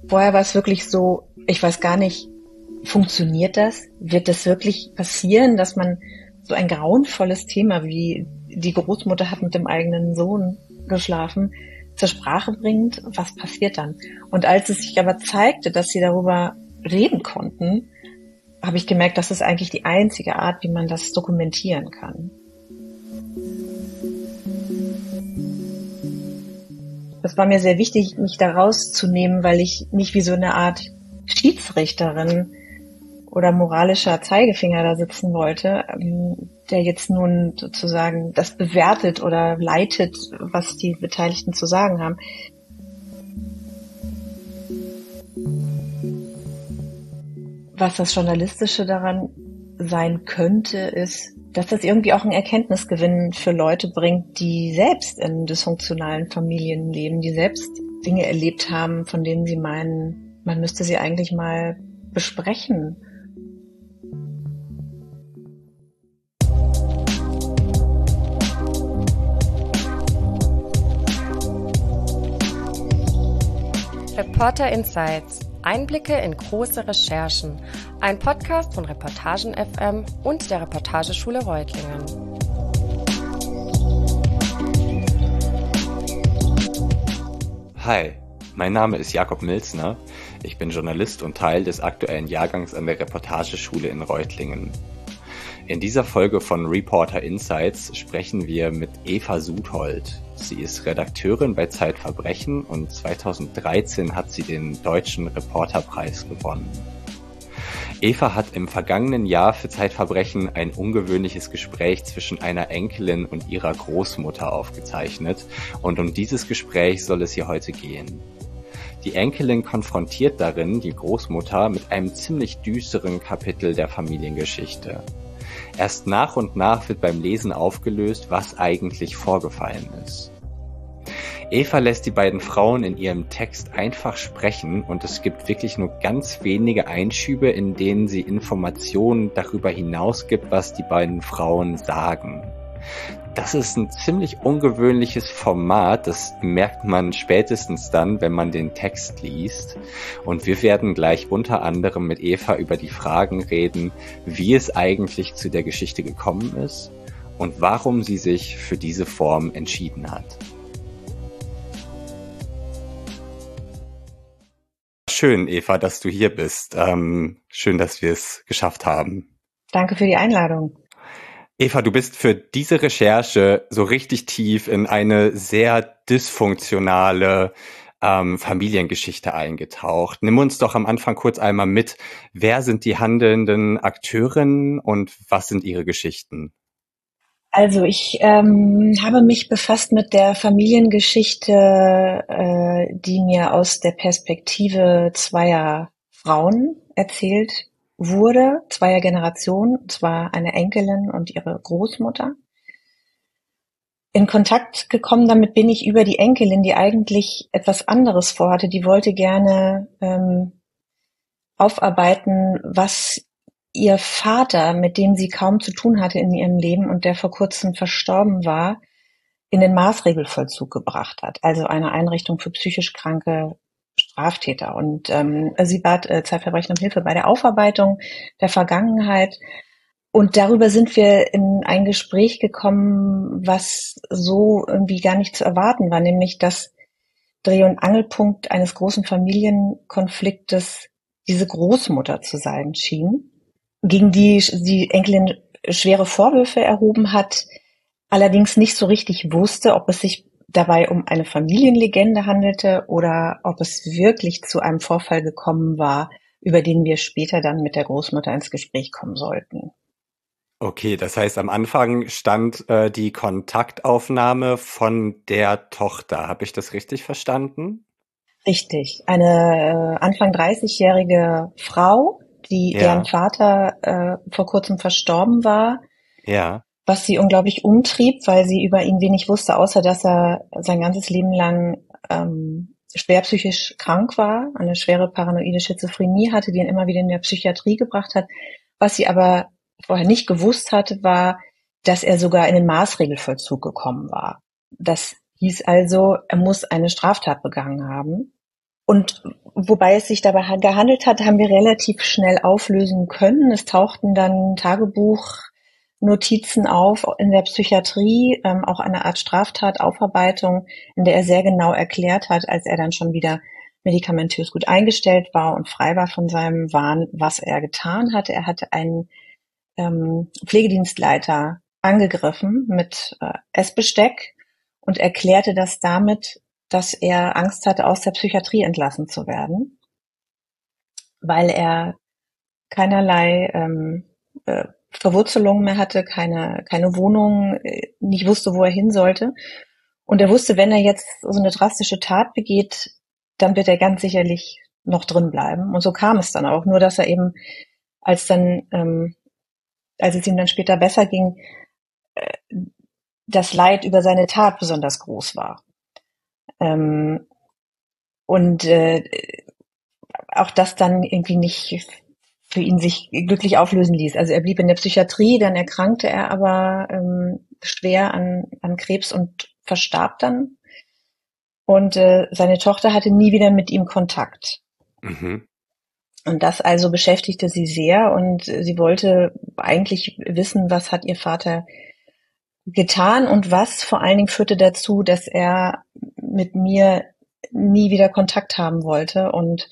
Vorher war es wirklich so, ich weiß gar nicht, funktioniert das? Wird das wirklich passieren, dass man so ein grauenvolles Thema wie die Großmutter hat mit dem eigenen Sohn geschlafen, zur Sprache bringt? Was passiert dann? Und als es sich aber zeigte, dass sie darüber reden konnten, habe ich gemerkt, das ist eigentlich die einzige Art, wie man das dokumentieren kann. Das war mir sehr wichtig, mich da rauszunehmen, weil ich nicht wie so eine Art Schiedsrichterin oder moralischer Zeigefinger da sitzen wollte, der jetzt nun sozusagen das bewertet oder leitet, was die Beteiligten zu sagen haben. Was das Journalistische daran sein könnte, ist, dass das irgendwie auch einen Erkenntnisgewinn für Leute bringt, die selbst in dysfunktionalen Familien leben, die selbst Dinge erlebt haben, von denen sie meinen, man müsste sie eigentlich mal besprechen. Reporter Insights. Einblicke in große Recherchen. Ein Podcast von Reportagen FM und der Reportageschule Reutlingen. Hi, mein Name ist Jakob Milzner. Ich bin Journalist und Teil des aktuellen Jahrgangs an der Reportageschule in Reutlingen. In dieser Folge von Reporter Insights sprechen wir mit Eva Sudhold. Sie ist Redakteurin bei Zeitverbrechen und 2013 hat sie den Deutschen Reporterpreis gewonnen. Eva hat im vergangenen Jahr für Zeitverbrechen ein ungewöhnliches Gespräch zwischen einer Enkelin und ihrer Großmutter aufgezeichnet und um dieses Gespräch soll es hier heute gehen. Die Enkelin konfrontiert darin die Großmutter mit einem ziemlich düsteren Kapitel der Familiengeschichte. Erst nach und nach wird beim Lesen aufgelöst, was eigentlich vorgefallen ist. Eva lässt die beiden Frauen in ihrem Text einfach sprechen und es gibt wirklich nur ganz wenige Einschübe, in denen sie Informationen darüber hinaus gibt, was die beiden Frauen sagen. Das ist ein ziemlich ungewöhnliches Format, das merkt man spätestens dann, wenn man den Text liest. Und wir werden gleich unter anderem mit Eva über die Fragen reden, wie es eigentlich zu der Geschichte gekommen ist und warum sie sich für diese Form entschieden hat. Schön, Eva, dass du hier bist. Schön, dass wir es geschafft haben. Danke für die Einladung. Eva, du bist für diese Recherche so richtig tief in eine sehr dysfunktionale Familiengeschichte eingetaucht. Nimm uns doch am Anfang kurz einmal mit. Wer sind die handelnden Akteurinnen und was sind ihre Geschichten? Also ich habe mich befasst mit der Familiengeschichte, die mir aus der Perspektive zweier Frauen erzählt wurde, zweier Generationen, und zwar eine Enkelin und ihre Großmutter. In Kontakt gekommen damit bin ich über die Enkelin, die eigentlich etwas anderes vorhatte. Die wollte gerne aufarbeiten, was ihr Vater, mit dem sie kaum zu tun hatte in ihrem Leben und der vor kurzem verstorben war, in den Maßregelvollzug gebracht hat. Also eine Einrichtung für psychisch kranke Straftäter. Und sie bat Zeitverbrechen um Hilfe bei der Aufarbeitung der Vergangenheit. Und darüber sind wir in ein Gespräch gekommen, was so irgendwie gar nicht zu erwarten war, nämlich dass Dreh- und Angelpunkt eines großen Familienkonfliktes diese Großmutter zu sein schien, gegen die Enkelin schwere Vorwürfe erhoben hat, allerdings nicht so richtig wusste, ob es sich dabei um eine Familienlegende handelte oder ob es wirklich zu einem Vorfall gekommen war, über den wir später dann mit der Großmutter ins Gespräch kommen sollten. Okay, das heißt, am Anfang stand die Kontaktaufnahme von der Tochter. Habe ich das richtig verstanden? Richtig. Eine Anfang 30-jährige Frau, deren Vater vor kurzem verstorben war. Ja. Was sie unglaublich umtrieb, weil sie über ihn wenig wusste, außer dass er sein ganzes Leben lang schwer psychisch krank war, eine schwere paranoide Schizophrenie hatte, die ihn immer wieder in der Psychiatrie gebracht hat. Was sie aber vorher nicht gewusst hatte, war, dass er sogar in den Maßregelvollzug gekommen war. Das hieß also, er muss eine Straftat begangen haben. Und wobei es sich dabei gehandelt hat, haben wir relativ schnell auflösen können. Es tauchten dann Tagebuchnotizen auf in der Psychiatrie, auch eine Art Straftataufarbeitung, in der er sehr genau erklärt hat, als er dann schon wieder medikamentös gut eingestellt war und frei war von seinem Wahn, was er getan hatte. Er hatte einen Pflegedienstleiter angegriffen mit Essbesteck und erklärte das damit, dass er Angst hatte, aus der Psychiatrie entlassen zu werden, weil er keinerlei Verwurzelung mehr hatte, keine Wohnung, nicht wusste, wo er hin sollte. Und er wusste, wenn er jetzt so eine drastische Tat begeht, dann wird er ganz sicherlich noch drin bleiben. Und so kam es dann auch. Nur, dass er eben, als es ihm dann später besser ging, das Leid über seine Tat besonders groß war. Auch das dann irgendwie nicht für ihn sich glücklich auflösen ließ. Also er blieb in der Psychiatrie, dann erkrankte er aber schwer an Krebs und verstarb dann. Und seine Tochter hatte nie wieder mit ihm Kontakt. Mhm. Und das also beschäftigte sie sehr und sie wollte eigentlich wissen, was hat ihr Vater getan und was vor allen Dingen führte dazu, dass er mit mir nie wieder Kontakt haben wollte und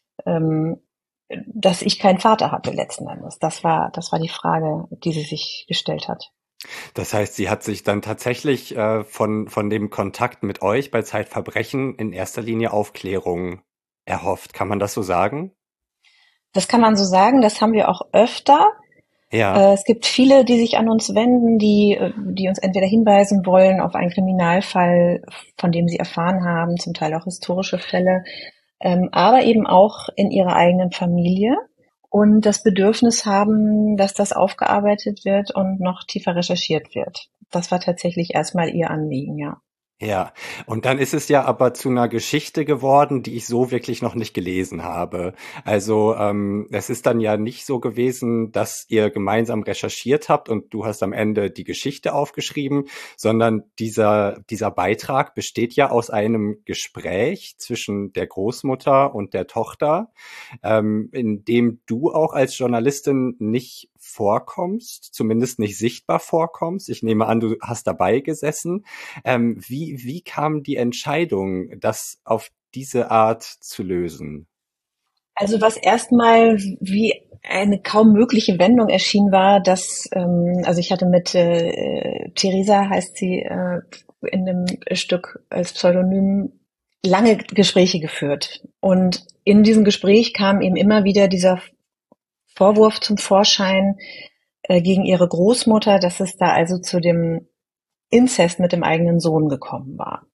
dass ich keinen Vater hatte letzten Endes. Das war die Frage, die sie sich gestellt hat. Das heißt, sie hat sich dann tatsächlich von dem Kontakt mit euch bei Zeitverbrechen in erster Linie Aufklärung erhofft. Kann man das so sagen? Das kann man so sagen. Das haben wir auch öfter. Ja. Es gibt viele, die sich an uns wenden, die uns entweder hinweisen wollen auf einen Kriminalfall, von dem sie erfahren haben, zum Teil auch historische Fälle, aber eben auch in ihrer eigenen Familie und das Bedürfnis haben, dass das aufgearbeitet wird und noch tiefer recherchiert wird. Das war tatsächlich erstmal ihr Anliegen, ja. Ja, und dann ist es ja aber zu einer Geschichte geworden, die ich so wirklich noch nicht gelesen habe. Also es ist dann ja nicht so gewesen, dass ihr gemeinsam recherchiert habt und du hast am Ende die Geschichte aufgeschrieben, sondern dieser Beitrag besteht ja aus einem Gespräch zwischen der Großmutter und der Tochter, in dem du auch als Journalistin nicht vorkommst, zumindest nicht sichtbar vorkommst. Ich nehme an, du hast dabei gesessen. Wie kam die Entscheidung, das auf diese Art zu lösen? Also was erstmal wie eine kaum mögliche Wendung erschien, war, dass, also ich hatte mit Theresa, heißt sie, in dem Stück als Pseudonym lange Gespräche geführt. Und in diesem Gespräch kam eben immer wieder dieser Vorwurf zum Vorschein gegen ihre Großmutter, dass es da also zu dem Inzest mit dem eigenen Sohn gekommen war.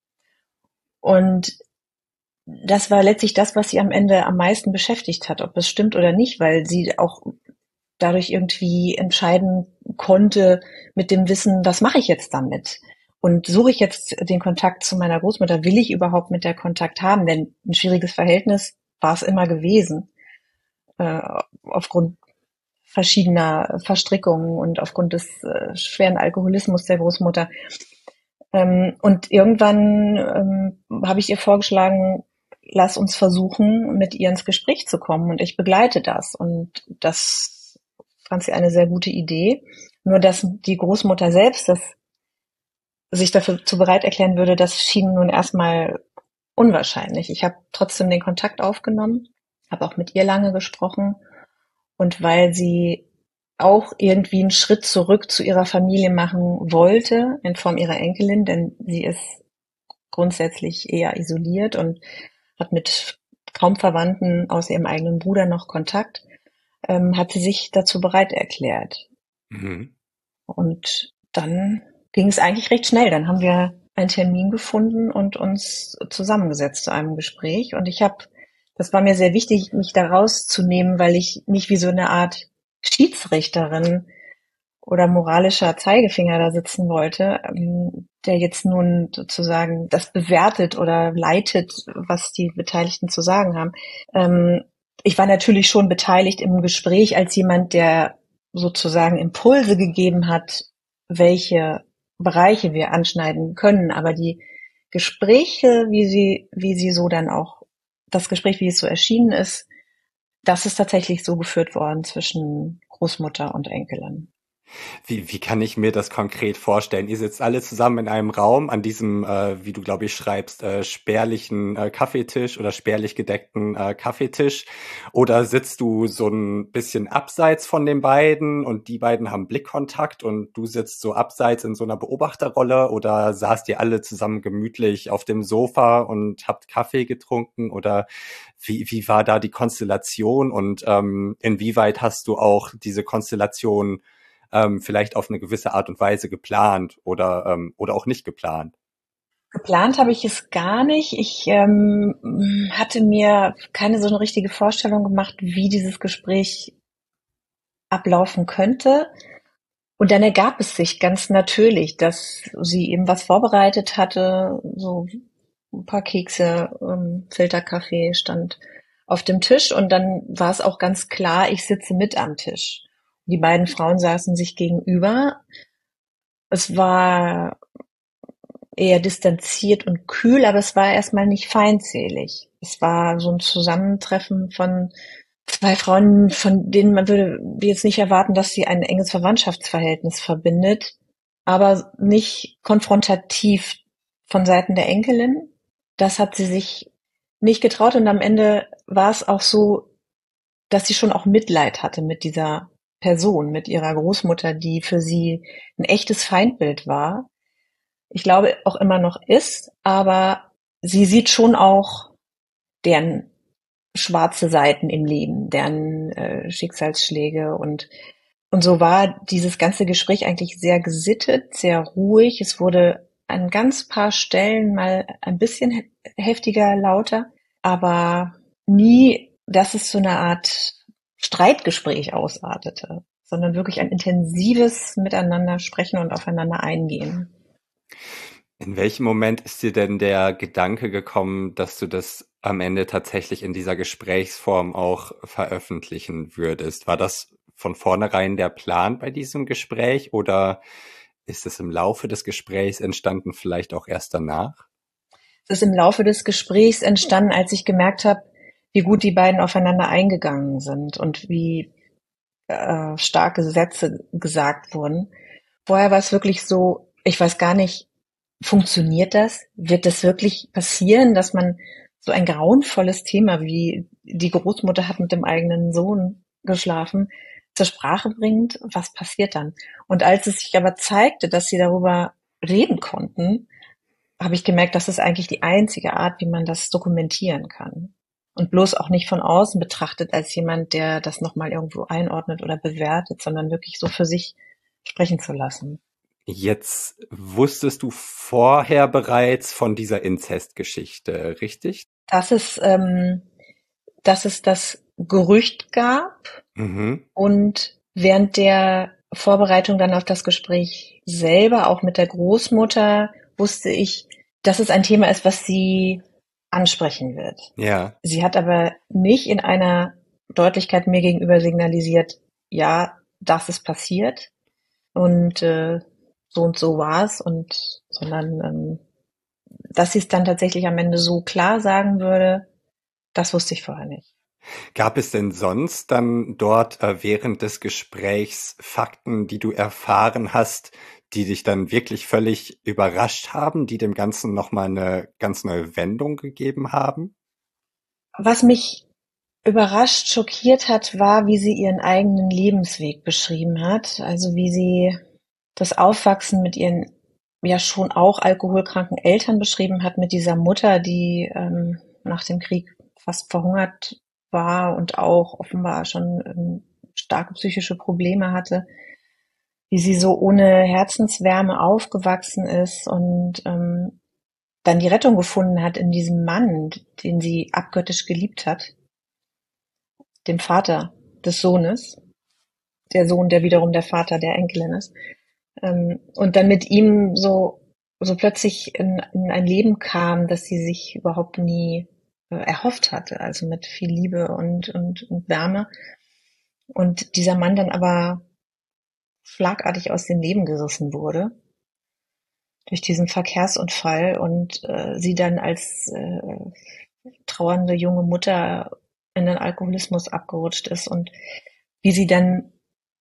Und das war letztlich das, was sie am Ende am meisten beschäftigt hat, ob es stimmt oder nicht, weil sie auch dadurch irgendwie entscheiden konnte mit dem Wissen, was mache ich jetzt damit? Und suche ich jetzt den Kontakt zu meiner Großmutter? Will ich überhaupt mit der Kontakt haben? Denn ein schwieriges Verhältnis war es immer gewesen, aufgrund verschiedener Verstrickungen und aufgrund des schweren Alkoholismus der Großmutter. Und irgendwann habe ich ihr vorgeschlagen, lass uns versuchen, mit ihr ins Gespräch zu kommen und ich begleite das. Und das fand sie eine sehr gute Idee. Nur, dass die Großmutter selbst sich dafür zu bereit erklären würde, das schien nun erstmal unwahrscheinlich. Ich habe trotzdem den Kontakt aufgenommen, habe auch mit ihr lange gesprochen. Und weil sie auch irgendwie einen Schritt zurück zu ihrer Familie machen wollte, in Form ihrer Enkelin, denn sie ist grundsätzlich eher isoliert und hat mit kaum Verwandten außer ihrem eigenen Bruder noch Kontakt, hat sie sich dazu bereit erklärt. Mhm. Und dann ging es eigentlich recht schnell. Dann haben wir einen Termin gefunden und uns zusammengesetzt zu einem Gespräch. Und das war mir sehr wichtig, mich da rauszunehmen, weil ich nicht wie so eine Art Schiedsrichterin oder moralischer Zeigefinger da sitzen wollte, der jetzt nun sozusagen das bewertet oder leitet, was die Beteiligten zu sagen haben. Ich war natürlich schon beteiligt im Gespräch als jemand, der sozusagen Impulse gegeben hat, welche Bereiche wir anschneiden können, aber die Gespräche, wie sie so dann auch das Gespräch, wie es so erschienen ist, das ist tatsächlich so geführt worden zwischen Großmutter und Enkelin. Wie kann ich mir das konkret vorstellen? Ihr sitzt alle zusammen in einem Raum an diesem, wie du glaube ich schreibst, spärlichen Kaffeetisch oder spärlich gedeckten Kaffeetisch. Oder sitzt du so ein bisschen abseits von den beiden und die beiden haben Blickkontakt und du sitzt so abseits in so einer Beobachterrolle? Oder saßt ihr alle zusammen gemütlich auf dem Sofa und habt Kaffee getrunken? Oder wie war da die Konstellation und inwieweit hast du auch diese Konstellation vielleicht auf eine gewisse Art und Weise geplant oder auch nicht geplant? Geplant habe ich es gar nicht. Ich hatte mir keine so eine richtige Vorstellung gemacht, wie dieses Gespräch ablaufen könnte. Und dann ergab es sich ganz natürlich, dass sie eben was vorbereitet hatte, so ein paar Kekse, Filterkaffee stand auf dem Tisch und dann war es auch ganz klar, ich sitze mit am Tisch. Die beiden Frauen saßen sich gegenüber. Es war eher distanziert und kühl, aber es war erstmal nicht feindselig. Es war so ein Zusammentreffen von zwei Frauen, von denen man würde jetzt nicht erwarten, dass sie ein enges Verwandtschaftsverhältnis verbindet, aber nicht konfrontativ von Seiten der Enkelin. Das hat sie sich nicht getraut und am Ende war es auch so, dass sie schon auch Mitleid hatte mit dieser Person, mit ihrer Großmutter, die für sie ein echtes Feindbild war. Ich glaube auch immer noch ist, aber sie sieht schon auch deren schwarze Seiten im Leben, deren Schicksalsschläge und so war dieses ganze Gespräch eigentlich sehr gesittet, sehr ruhig. Es wurde an ganz paar Stellen mal ein bisschen heftiger, lauter, aber nie, dass es so eine Art Streitgespräch ausartete, sondern wirklich ein intensives Miteinander sprechen und aufeinander eingehen. In welchem Moment ist dir denn der Gedanke gekommen, dass du das am Ende tatsächlich in dieser Gesprächsform auch veröffentlichen würdest? War das von vornherein der Plan bei diesem Gespräch oder ist es im Laufe des Gesprächs entstanden, vielleicht auch erst danach? Es ist im Laufe des Gesprächs entstanden, als ich gemerkt habe, wie gut die beiden aufeinander eingegangen sind und wie starke Sätze gesagt wurden. Vorher war es wirklich so, ich weiß gar nicht, funktioniert das? Wird das wirklich passieren, dass man so ein grauenvolles Thema wie die Großmutter hat mit dem eigenen Sohn geschlafen, zur Sprache bringt? Was passiert dann? Und als es sich aber zeigte, dass sie darüber reden konnten, habe ich gemerkt, das ist eigentlich die einzige Art, wie man das dokumentieren kann. Und bloß auch nicht von außen betrachtet als jemand, der das nochmal irgendwo einordnet oder bewertet, sondern wirklich so für sich sprechen zu lassen. Jetzt wusstest du vorher bereits von dieser Inzestgeschichte, richtig? Dass es das Gerücht gab Mhm. und während der Vorbereitung dann auf das Gespräch selber, auch mit der Großmutter, wusste ich, dass es ein Thema ist, was sie ansprechen wird. Ja. Sie hat aber nicht in einer Deutlichkeit mir gegenüber signalisiert, ja, das ist passiert und so war es sondern dass sie es dann tatsächlich am Ende so klar sagen würde, das wusste ich vorher nicht. Gab es denn sonst dann dort während des Gesprächs Fakten, die du erfahren hast, die dich dann wirklich völlig überrascht haben, die dem Ganzen nochmal eine ganz neue Wendung gegeben haben? Was mich überrascht, schockiert hat, war, wie sie ihren eigenen Lebensweg beschrieben hat. Also wie sie das Aufwachsen mit ihren ja schon auch alkoholkranken Eltern beschrieben hat, mit dieser Mutter, die nach dem Krieg fast verhungert war und auch offenbar schon starke psychische Probleme hatte, wie sie so ohne Herzenswärme aufgewachsen ist und dann die Rettung gefunden hat in diesem Mann, den sie abgöttisch geliebt hat, dem Vater des Sohnes, der Sohn, der wiederum der Vater der Enkelin ist, und dann mit ihm so plötzlich in ein Leben kam, das sie sich überhaupt nie erhofft hatte, also mit viel Liebe und Wärme. Und dieser Mann dann aber schlagartig aus dem Leben gerissen wurde durch diesen Verkehrsunfall und sie dann als trauernde junge Mutter in den Alkoholismus abgerutscht ist und wie sie dann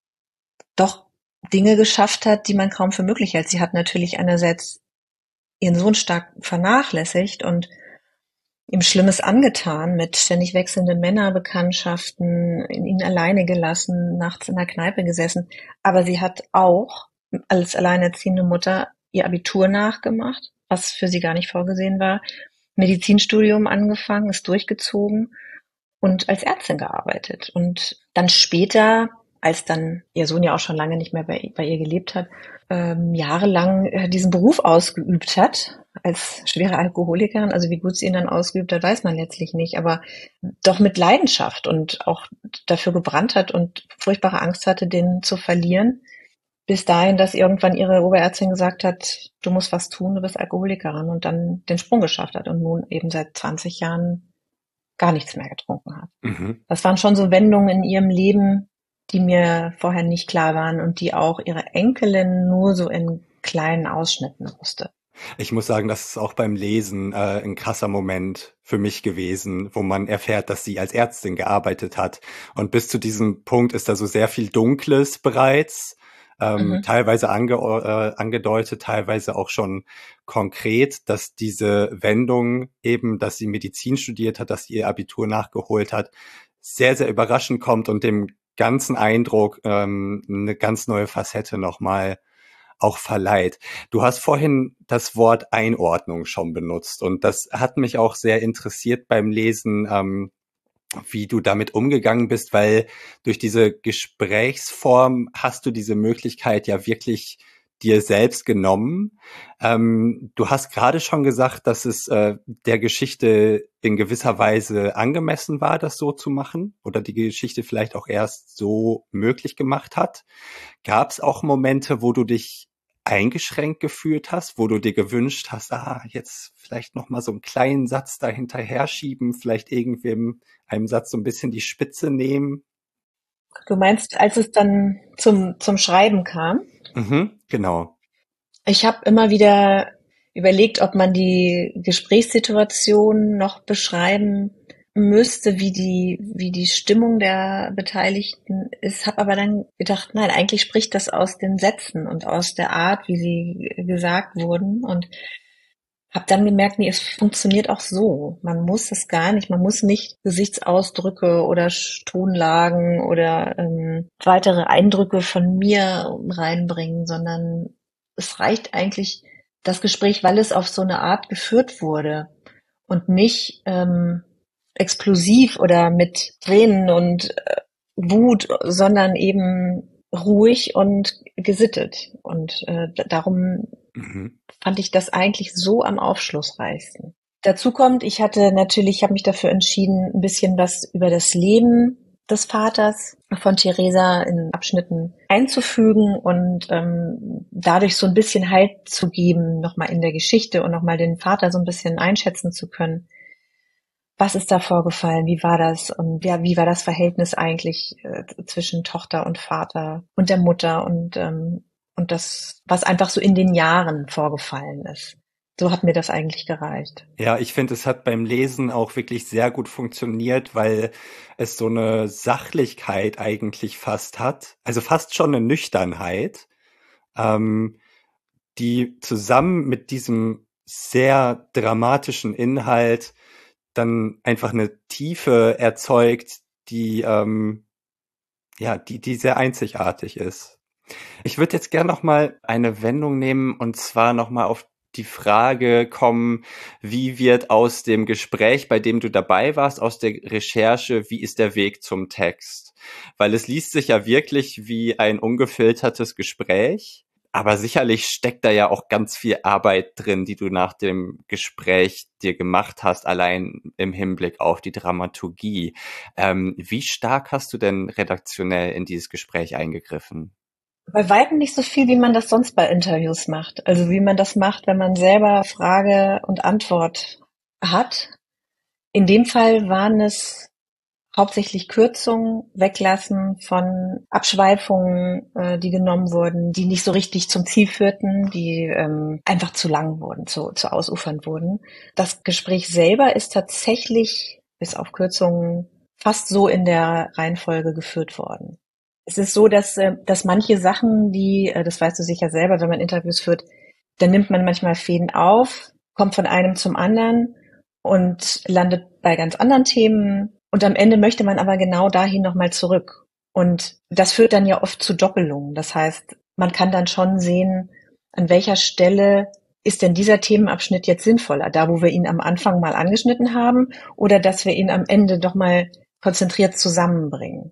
doch Dinge geschafft hat, die man kaum für möglich hält. Sie hat natürlich einerseits ihren Sohn stark vernachlässigt und ihm Schlimmes angetan, mit ständig wechselnden Männerbekanntschaften, ihn alleine gelassen, nachts in der Kneipe gesessen. Aber sie hat auch als alleinerziehende Mutter ihr Abitur nachgemacht, was für sie gar nicht vorgesehen war, Medizinstudium angefangen, ist durchgezogen und als Ärztin gearbeitet. Und dann später, als dann ihr Sohn ja auch schon lange nicht mehr bei ihr gelebt hat, jahrelang diesen Beruf ausgeübt hat, als schwere Alkoholikerin. Also wie gut sie ihn dann ausgeübt hat, weiß man letztlich nicht, aber doch mit Leidenschaft und auch dafür gebrannt hat und furchtbare Angst hatte, den zu verlieren. Bis dahin, dass irgendwann ihre Oberärztin gesagt hat, du musst was tun, du bist Alkoholikerin, und dann den Sprung geschafft hat und nun eben seit 20 Jahren gar nichts mehr getrunken hat. Mhm. Das waren schon so Wendungen in ihrem Leben, die mir vorher nicht klar waren und die auch ihre Enkelin nur so in kleinen Ausschnitten wusste. Ich muss sagen, das ist auch beim Lesen ein krasser Moment für mich gewesen, wo man erfährt, dass sie als Ärztin gearbeitet hat. Und bis zu diesem Punkt ist da so sehr viel Dunkles bereits, teilweise angedeutet, teilweise auch schon konkret, dass diese Wendung eben, dass sie Medizin studiert hat, dass sie ihr Abitur nachgeholt hat, sehr, sehr überraschend kommt und dem ganzen Eindruck eine ganz neue Facette nochmal auch verleiht. Du hast vorhin das Wort Einordnung schon benutzt und das hat mich auch sehr interessiert beim Lesen, wie du damit umgegangen bist, weil durch diese Gesprächsform hast du diese Möglichkeit ja wirklich dir selbst genommen. Du hast gerade schon gesagt, dass es der Geschichte in gewisser Weise angemessen war, das so zu machen oder die Geschichte vielleicht auch erst so möglich gemacht hat. Gab es auch Momente, wo du dich eingeschränkt gefühlt hast, wo du dir gewünscht hast, jetzt vielleicht noch mal so einen kleinen Satz da hinterher schieben, vielleicht irgendwem einem Satz so ein bisschen die Spitze nehmen? Du meinst, als es dann zum Schreiben kam? Mhm, genau. Ich habe immer wieder überlegt, ob man die Gesprächssituation noch beschreiben müsste, wie die Stimmung der Beteiligten ist, habe aber dann gedacht, nein, eigentlich spricht das aus den Sätzen und aus der Art, wie sie gesagt wurden, und habe dann gemerkt, nee, es funktioniert auch so. Man muss es gar nicht, man muss nicht Gesichtsausdrücke oder Tonlagen oder weitere Eindrücke von mir reinbringen, sondern es reicht eigentlich das Gespräch, weil es auf so eine Art geführt wurde und nicht explosiv oder mit Tränen und Wut, sondern eben ruhig und gesittet. Und darum fand ich das eigentlich so am aufschlussreichsten. Dazu kommt, ich habe mich dafür entschieden, ein bisschen was über das Leben des Vaters von Theresa in Abschnitten einzufügen und dadurch so ein bisschen Halt zu geben, nochmal in der Geschichte und nochmal den Vater so ein bisschen einschätzen zu können. Was ist da vorgefallen? Wie war das? Und ja, wie war das Verhältnis eigentlich zwischen Tochter und Vater und der Mutter und das, was einfach so in den Jahren vorgefallen ist? So hat mir das eigentlich gereicht. Ja, ich finde, es hat beim Lesen auch wirklich sehr gut funktioniert, weil es so eine Sachlichkeit eigentlich fast hat. Also fast schon eine Nüchternheit, die zusammen mit diesem sehr dramatischen Inhalt dann einfach eine Tiefe erzeugt, die sehr einzigartig ist. Ich würde jetzt gerne noch mal eine Wendung nehmen und zwar noch mal auf die Frage kommen, wie wird aus dem Gespräch, bei dem du dabei warst, aus der Recherche, wie ist der Weg zum Text? Weil es liest sich ja wirklich wie ein ungefiltertes Gespräch. Aber sicherlich steckt da ja auch ganz viel Arbeit drin, die du nach dem Gespräch dir gemacht hast, allein im Hinblick auf die Dramaturgie. Wie stark hast du denn redaktionell in dieses Gespräch eingegriffen? Bei weitem nicht so viel, wie man das sonst bei Interviews macht. Also wie man das macht, wenn man selber Frage und Antwort hat. In dem Fall waren es hauptsächlich Kürzungen weglassen von Abschweifungen, die genommen wurden, die nicht so richtig zum Ziel führten, die einfach zu lang wurden, zu ausufernd wurden. Das Gespräch selber ist tatsächlich bis auf Kürzungen fast so in der Reihenfolge geführt worden. Es ist so, dass manche Sachen, das weißt du sicher selber, wenn man Interviews führt, dann nimmt man manchmal Fäden auf, kommt von einem zum anderen und landet bei ganz anderen Themen. Und am Ende möchte man aber genau dahin nochmal zurück. Und das führt dann ja oft zu Doppelungen. Das heißt, man kann dann schon sehen, an welcher Stelle ist denn dieser Themenabschnitt jetzt sinnvoller? Da, wo wir ihn am Anfang mal angeschnitten haben, oder dass wir ihn am Ende doch mal konzentriert zusammenbringen.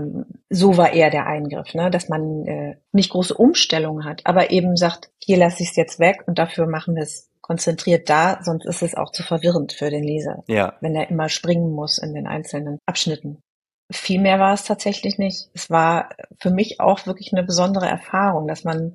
So war eher der Eingriff, ne? Dass man nicht große Umstellungen hat, aber eben sagt, hier lasse ich es jetzt weg und dafür machen wir es konzentriert da, sonst ist es auch zu verwirrend für den Leser, wenn er immer springen muss in den einzelnen Abschnitten. Viel mehr war es tatsächlich nicht. Es war für mich auch wirklich eine besondere Erfahrung, dass man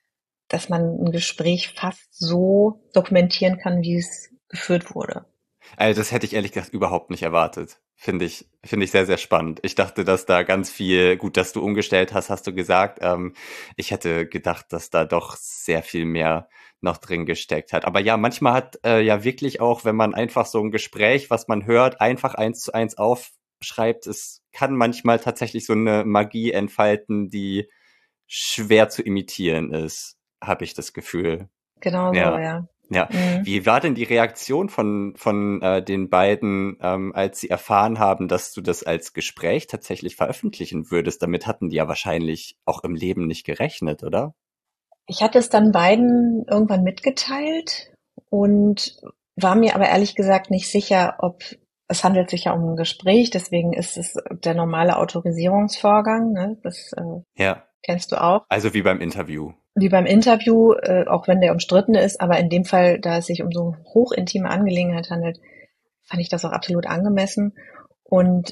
ein Gespräch fast so dokumentieren kann, wie es geführt wurde. Also das hätte ich ehrlich gesagt überhaupt nicht erwartet. Finde ich sehr, sehr spannend. Ich dachte, dass da ganz viel, gut, dass du umgestellt hast du gesagt. Ich hätte gedacht, dass da doch sehr viel mehr noch drin gesteckt hat. Aber ja, manchmal hat ja wirklich auch, wenn man einfach so ein Gespräch, was man hört, einfach 1:1 aufschreibt, es kann manchmal tatsächlich so eine Magie entfalten, die schwer zu imitieren ist, habe ich das Gefühl. Genau so, ja. Ja, Wie war denn die Reaktion von den beiden, als sie erfahren haben, dass du das als Gespräch tatsächlich veröffentlichen würdest? Damit hatten die ja wahrscheinlich auch im Leben nicht gerechnet, oder? Ich hatte es dann beiden irgendwann mitgeteilt und war mir aber ehrlich gesagt nicht sicher, ob es handelt sich ja um ein Gespräch, deswegen ist es der normale Autorisierungsvorgang, ne? Das kennst du auch. Also wie beim Interview. Wie beim Interview, auch wenn der umstritten ist, aber in dem Fall, da es sich um so hochintime Angelegenheit handelt, fand ich das auch absolut angemessen und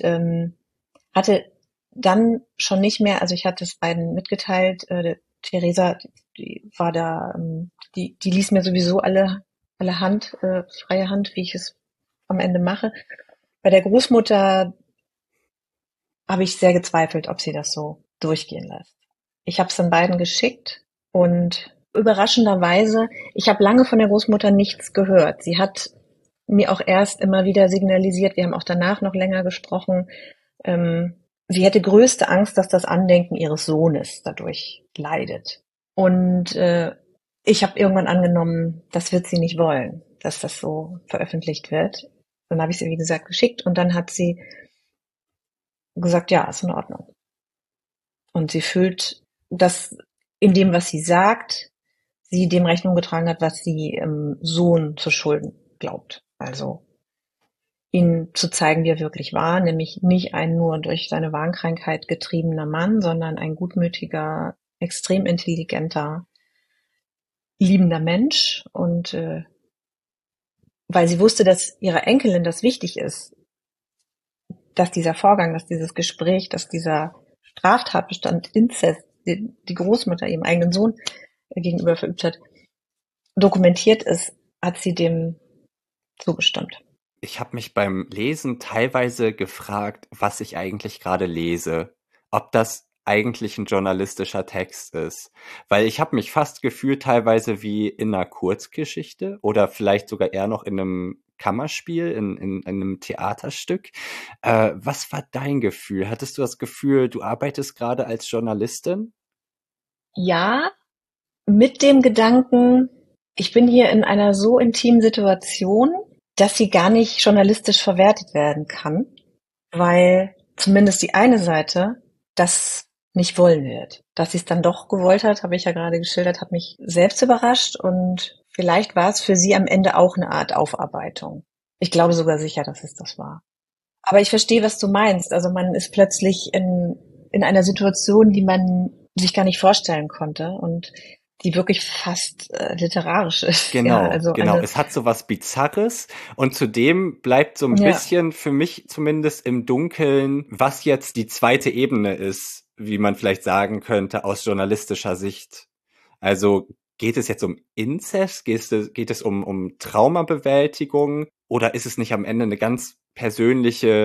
hatte dann schon nicht mehr, also ich hatte es beiden mitgeteilt, Theresa, die war da, die ließ mir sowieso alle Hand, freie Hand, wie ich es am Ende mache. Bei der Großmutter habe ich sehr gezweifelt, ob sie das so durchgehen lässt. Ich habe es dann beiden geschickt und überraschenderweise, ich habe lange von der Großmutter nichts gehört. Sie hat mir auch erst immer wieder signalisiert, wir haben auch danach noch länger gesprochen, sie hätte größte Angst, dass das Andenken ihres Sohnes dadurch leidet. Und ich habe irgendwann angenommen, das wird sie nicht wollen, dass das so veröffentlicht wird. Dann habe ich sie, wie gesagt, geschickt und dann hat sie gesagt, ja, ist in Ordnung. Und sie fühlt, dass in dem, was sie sagt, sie dem Rechnung getragen hat, was sie Sohn zu schulden glaubt. Also ihn zu zeigen, wie er wirklich war, nämlich nicht ein nur durch seine Wahnkrankheit getriebener Mann, sondern ein gutmütiger, extrem intelligenter, liebender Mensch. Und weil sie wusste, dass ihrer Enkelin das wichtig ist, dass dieser Vorgang, dass dieses Gespräch, dass dieser Straftatbestand Inzest, die Großmutter ihrem eigenen Sohn gegenüber verübt hat, dokumentiert ist, hat sie dem zugestimmt. Ich habe mich beim Lesen teilweise gefragt, was ich eigentlich gerade lese, ob das eigentlich ein journalistischer Text ist. Weil ich habe mich fast gefühlt teilweise wie in einer Kurzgeschichte oder vielleicht sogar eher noch in einem Kammerspiel, in einem Theaterstück. Was war dein Gefühl? Hattest du das Gefühl, du arbeitest gerade als Journalistin? Ja, mit dem Gedanken, ich bin hier in einer so intimen Situation, dass sie gar nicht journalistisch verwertet werden kann, weil zumindest die eine Seite das nicht wollen wird. Dass sie es dann doch gewollt hat, habe ich ja gerade geschildert, hat mich selbst überrascht und vielleicht war es für sie am Ende auch eine Art Aufarbeitung. Ich glaube sogar sicher, dass es das war. Aber ich verstehe, was du meinst. Also man ist plötzlich in einer Situation, die man sich gar nicht vorstellen konnte und die wirklich fast literarisch ist. Genau, ja, also genau. Es hat so was Bizarres und zudem bleibt so ein bisschen für mich zumindest im Dunkeln, was jetzt die zweite Ebene ist, wie man vielleicht sagen könnte, aus journalistischer Sicht. Also geht es jetzt um Inzest? Geht es um Traumabewältigung? Oder ist es nicht am Ende eine ganz persönliche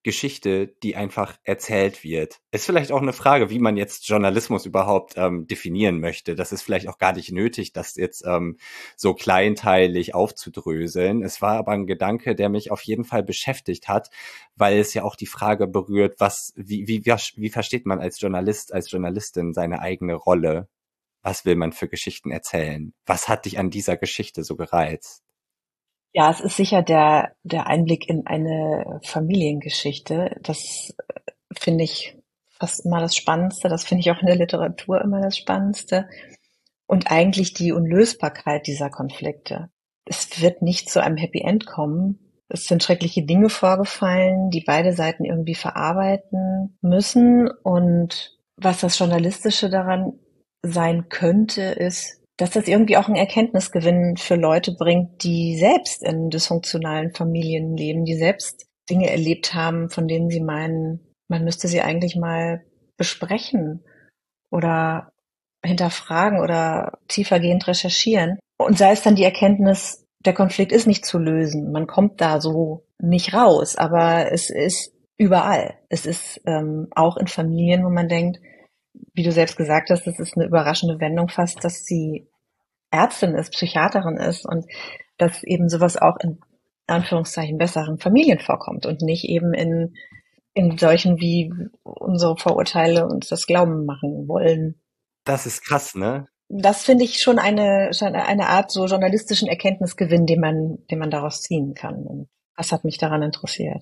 Geschichte, die einfach erzählt wird. Ist vielleicht auch eine Frage, wie man jetzt Journalismus überhaupt definieren möchte. Das ist vielleicht auch gar nicht nötig, das jetzt so kleinteilig aufzudröseln. Es war aber ein Gedanke, der mich auf jeden Fall beschäftigt hat, weil es ja auch die Frage berührt, wie versteht man als Journalist, als Journalistin seine eigene Rolle? Was will man für Geschichten erzählen? Was hat dich an dieser Geschichte so gereizt? Ja, es ist sicher der Einblick in eine Familiengeschichte. Das finde ich fast immer das Spannendste. Das finde ich auch in der Literatur immer das Spannendste. Und eigentlich die Unlösbarkeit dieser Konflikte. Es wird nicht zu einem Happy End kommen. Es sind schreckliche Dinge vorgefallen, die beide Seiten irgendwie verarbeiten müssen. Und was das Journalistische daran sein könnte, ist, dass das irgendwie auch einen Erkenntnisgewinn für Leute bringt, die selbst in dysfunktionalen Familien leben, die selbst Dinge erlebt haben, von denen sie meinen, man müsste sie eigentlich mal besprechen oder hinterfragen oder tiefergehend recherchieren. Und sei es dann die Erkenntnis, der Konflikt ist nicht zu lösen, man kommt da so nicht raus, aber es ist überall. Es ist auch in Familien, wo man denkt, wie du selbst gesagt hast, das ist eine überraschende Wendung fast, dass sie Ärztin ist, Psychiaterin ist und dass eben sowas auch in Anführungszeichen besseren Familien vorkommt und nicht eben in solchen, wie unsere Vorurteile uns das glauben machen wollen. Das ist krass, ne? Das finde ich schon eine Art so journalistischen Erkenntnisgewinn, den man daraus ziehen kann. Und das hat mich daran interessiert.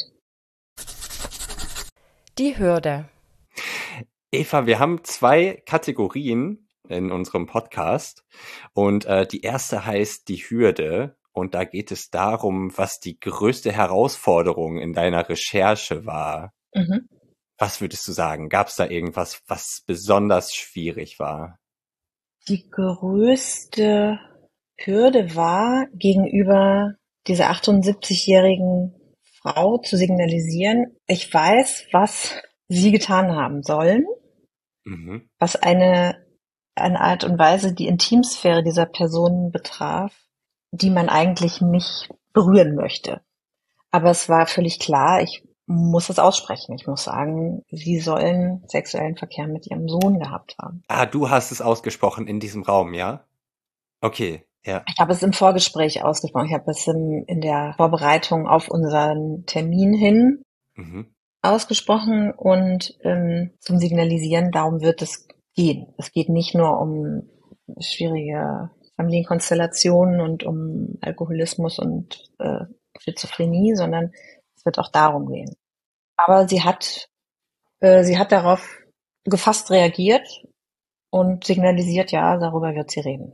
Die Hürde. Eva, wir haben 2 Kategorien in unserem Podcast und die erste heißt die Hürde und da geht es darum, was die größte Herausforderung in deiner Recherche war. Mhm. Was würdest du sagen? Gab es da irgendwas, was besonders schwierig war? Die größte Hürde war, gegenüber dieser 78-jährigen Frau zu signalisieren, ich weiß, was sie getan haben sollen, was eine Art und Weise die Intimsphäre dieser Person betraf, die man eigentlich nicht berühren möchte. Aber es war völlig klar, ich muss es aussprechen. Ich muss sagen, sie sollen sexuellen Verkehr mit ihrem Sohn gehabt haben. Ah, du hast es ausgesprochen in diesem Raum, ja? Okay, ja. Ich habe es im Vorgespräch ausgesprochen. Ich habe es in der Vorbereitung auf unseren Termin hin ausgesprochen und zum Signalisieren, darum wird es gehen. Es geht nicht nur um schwierige Familienkonstellationen und um Alkoholismus und Schizophrenie, sondern es wird auch darum gehen. Aber sie hat darauf gefasst reagiert und signalisiert, ja, darüber wird sie reden.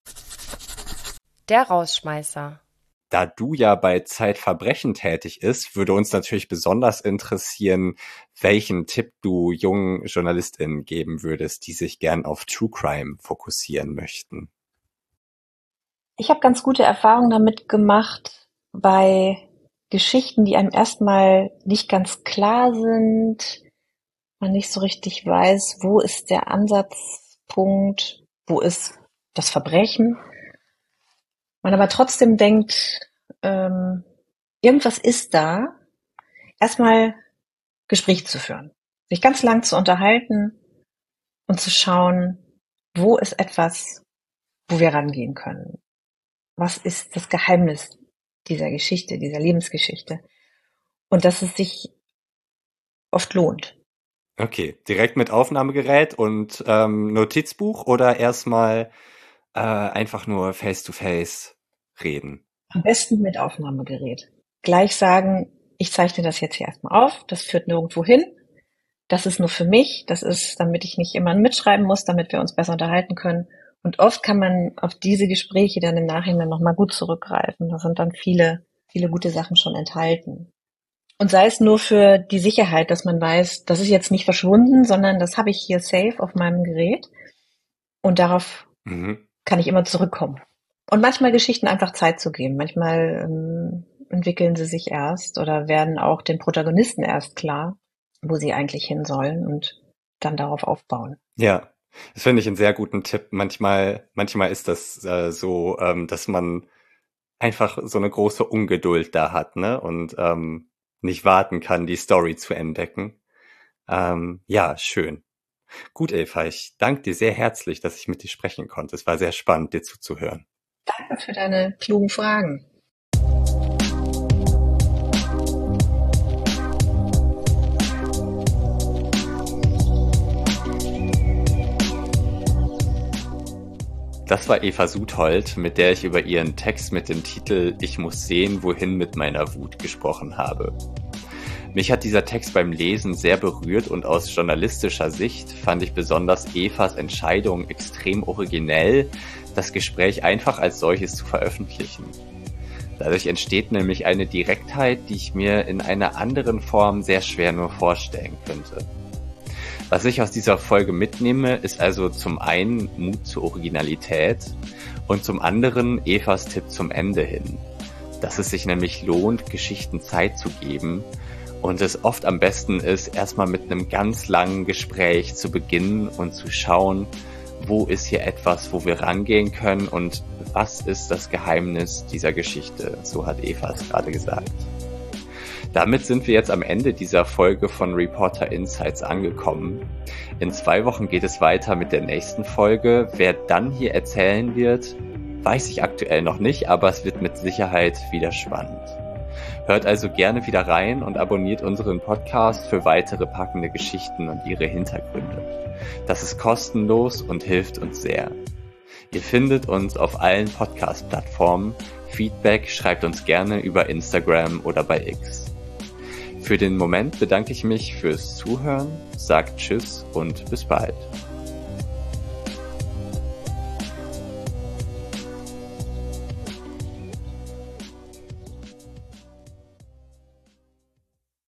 Der Rausschmeißer. Da du ja bei Zeitverbrechen tätig ist, würde uns natürlich besonders interessieren, welchen Tipp du jungen JournalistInnen geben würdest, die sich gern auf True Crime fokussieren möchten. Ich habe ganz gute Erfahrungen damit gemacht, bei Geschichten, die einem erstmal nicht ganz klar sind, man nicht so richtig weiß, wo ist der Ansatzpunkt, wo ist das Verbrechen, man aber trotzdem denkt, irgendwas ist da, erstmal Gespräche zu führen, sich ganz lang zu unterhalten und zu schauen, wo ist etwas, wo wir rangehen können. Was ist das Geheimnis dieser Geschichte, dieser Lebensgeschichte? Und dass es sich oft lohnt. Okay, direkt mit Aufnahmegerät und Notizbuch oder erstmal einfach nur face-to-face reden? Am besten mit Aufnahmegerät. Gleich sagen, ich zeichne das jetzt hier erstmal auf, das führt nirgendwo hin. Das ist nur für mich, das ist, damit ich nicht immer mitschreiben muss, damit wir uns besser unterhalten können. Und oft kann man auf diese Gespräche dann im Nachhinein nochmal gut zurückgreifen. Da sind dann viele, viele gute Sachen schon enthalten. Und sei es nur für die Sicherheit, dass man weiß, das ist jetzt nicht verschwunden, sondern das habe ich hier safe auf meinem Gerät. Und darauf kann ich immer zurückkommen. Und manchmal Geschichten einfach Zeit zu geben. Manchmal entwickeln sie sich erst oder werden auch den Protagonisten erst klar, wo sie eigentlich hin sollen und dann darauf aufbauen. Ja, das finde ich einen sehr guten Tipp. Manchmal ist das so, dass man einfach so eine große Ungeduld da hat, ne? Und nicht warten kann, die Story zu entdecken. Ja, schön. Gut, Eva, ich danke dir sehr herzlich, dass ich mit dir sprechen konnte. Es war sehr spannend, dir zuzuhören. Danke für deine klugen Fragen. Das war Eva Suthold, mit der ich über ihren Text mit dem Titel »Ich muss sehen, wohin mit meiner Wut« gesprochen habe. Mich hat dieser Text beim Lesen sehr berührt und aus journalistischer Sicht fand ich besonders Evas Entscheidung extrem originell, das Gespräch einfach als solches zu veröffentlichen. Dadurch entsteht nämlich eine Direktheit, die ich mir in einer anderen Form sehr schwer nur vorstellen könnte. Was ich aus dieser Folge mitnehme, ist also zum einen Mut zur Originalität und zum anderen Evas Tipp zum Ende hin. Dass es sich nämlich lohnt, Geschichten Zeit zu geben und es oft am besten ist, erstmal mit einem ganz langen Gespräch zu beginnen und zu schauen, wo ist hier etwas, wo wir rangehen können und was ist das Geheimnis dieser Geschichte, so hat Eva es gerade gesagt. Damit sind wir jetzt am Ende dieser Folge von Reporter Insights angekommen. In 2 Wochen geht es weiter mit der nächsten Folge. Wer dann hier erzählen wird, weiß ich aktuell noch nicht, aber es wird mit Sicherheit wieder spannend. Hört also gerne wieder rein und abonniert unseren Podcast für weitere packende Geschichten und ihre Hintergründe. Das ist kostenlos und hilft uns sehr. Ihr findet uns auf allen Podcast-Plattformen. Feedback schreibt uns gerne über Instagram oder bei X. Für den Moment bedanke ich mich fürs Zuhören, sagt Tschüss und bis bald.